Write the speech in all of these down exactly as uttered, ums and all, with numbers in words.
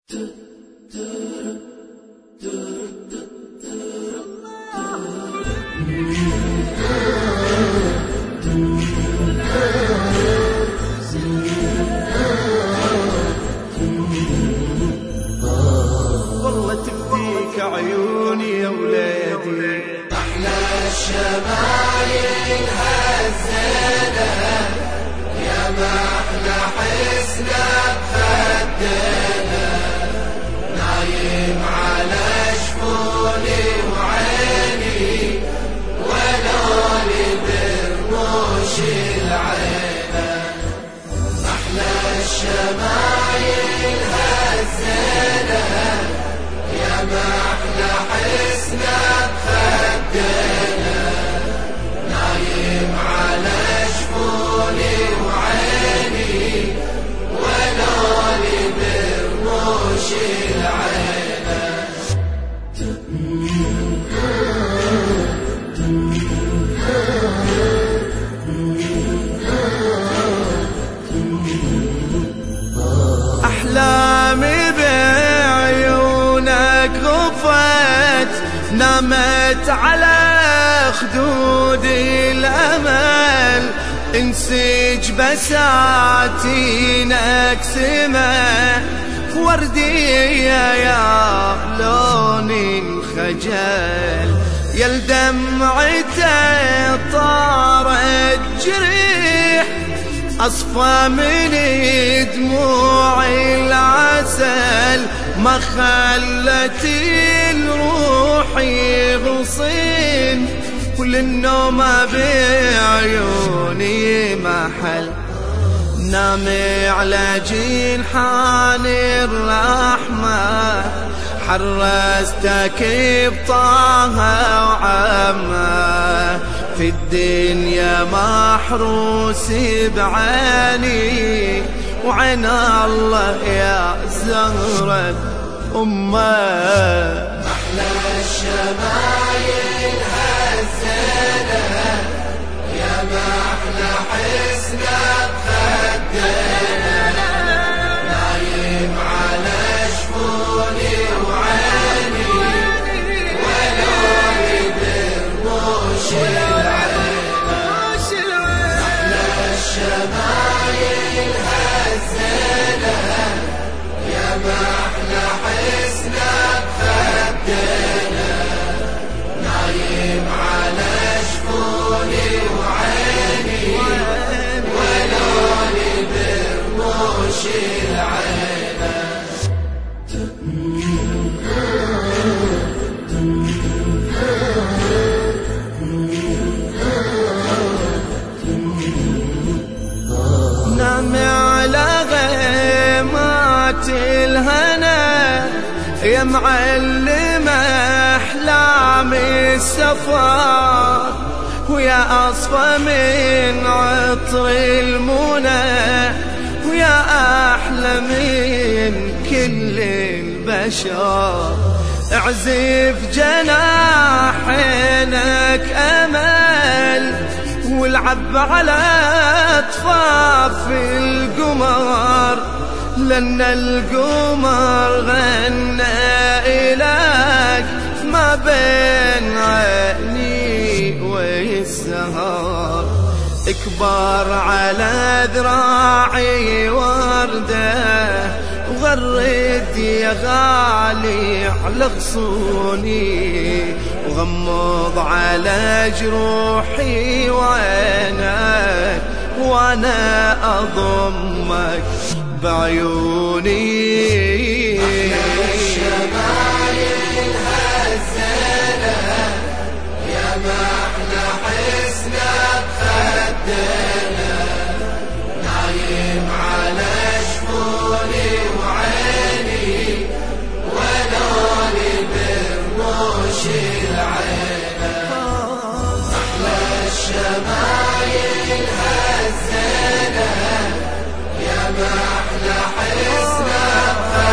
والله تبديك عيوني يا ولادي أحلى الشمايل هالزينة يا ما أحلى حسنك خدنا نايم على شفوني وعيني ولولي برموش العينة أحلى الشمايل هالزينة يا ما أحلى حسنك خدنا نايم على شفوني وعيني ولولي برموش العينة أحلامي بعيونك غفت نامت على خدودي الأمل انسج بساتينك سما وردية يا لوني الخجل يا الدمعتي طارت جريح أصفى من دموعي العسل ما خلت الروح يغصين وللنوم بعيوني محل نامي على جنحان الرحمة حرستك بطاها وعمه في الدنيا محروس بعيني وعين الله يا زهرة أمه أحلى الشمايل هالزينة يا ما أحلى حسنك خدنا نايم على شفوني وعيني ولولي برموش العينة أحلى الشمايل هالزينة يا ما أحلى حسنك خدنا نايم على شفوني وعيني ولولي برموش العينة نام على غيمات الهنا يا معلم أحلام السفر ويا أصفى من عطر المنى ويا أحلى من كل البشر اعزف جناحينك أمل والعب على أطفاف القمر لأن القمر غنى إليك ما بين عيني والسهر اكبر على ذراعي وردة وغرد يا غالي على غصوني وغمض على جروحي وعينك وانا اضمك بعيوني الشمايل هالزينة يا ما أحلى حسنك خدنا نايم على شفوني وعيني ولولي برموش العينة أحلى الشمايل هالزينة يا ما أحلى حسنك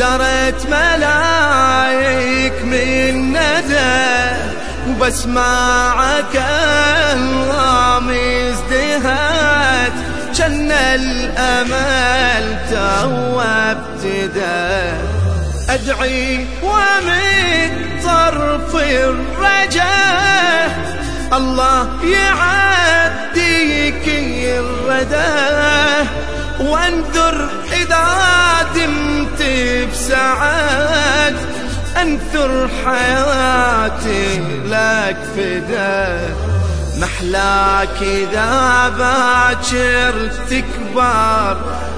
درت ملايك من ندى وبسمعك الغامز دهت جن الأمل تو ابتدى أدعي ومن طرف الرجاء الله يعديك الردى وانذر إذا دمت بسعاد أنثر حياتي لك فدا محلاك إذا باكر تكبر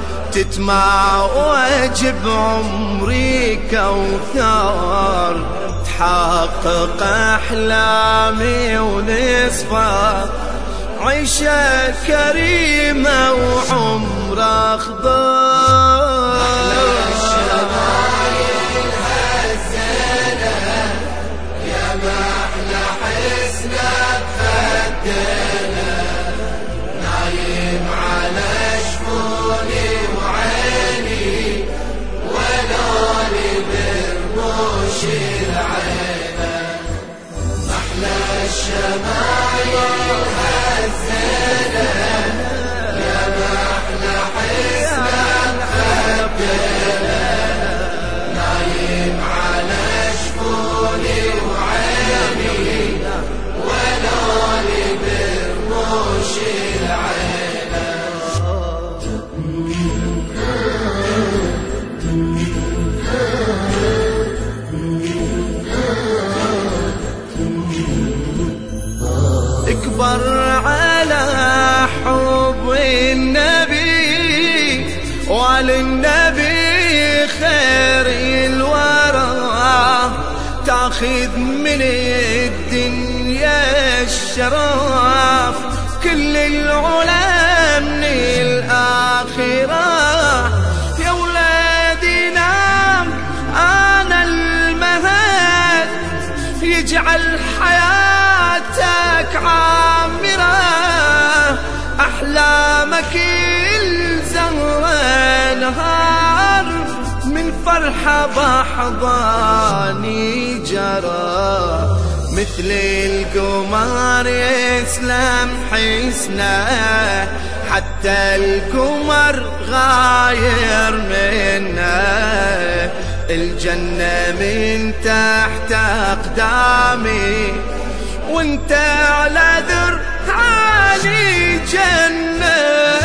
تتماوج بعمري كوثر تحقق أحلامي ونصفى عيشة كريمة وعمر أخضر الشمايل هالزينة يا محلى حسنك خدنا نايم على شفوني وعيني ولوني برموش العينة محلى الشمايل هالزينة يا محلى حسنك خدنا نايم على شفوني وعيني ولوني برموش العينة اكبر على حب النبي وللنبي خير الورى تاخذ من الدنيا الشرف كل العلا من الآخرة يا ولادي نام أنا المهد يجعل حياتك عامرة أحلامك الزهرة نهار من فرحة بحضاني جرى مثل القمر يسلم حسنه حتى القمر غاير منه الجنة من تحت أقدامي وانت على ذر عالي جنة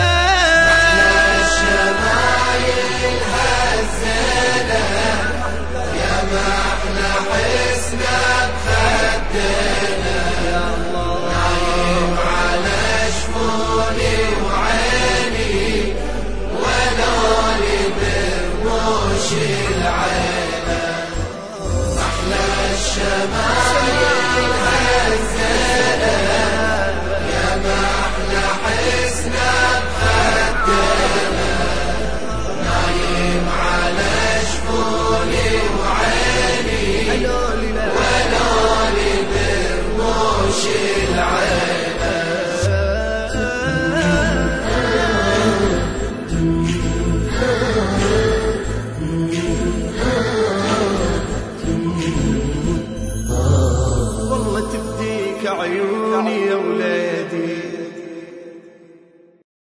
الشمايل هالزينة يا محلى حسنك خدنا نايم على شفوني وعيني ولوني برموش العينة محلى الشمايل هالزينة يا محلى حسنك خدنا نايم على شفوني وعيني ولوني برموش العينة والله تفديك عيوني يا وليل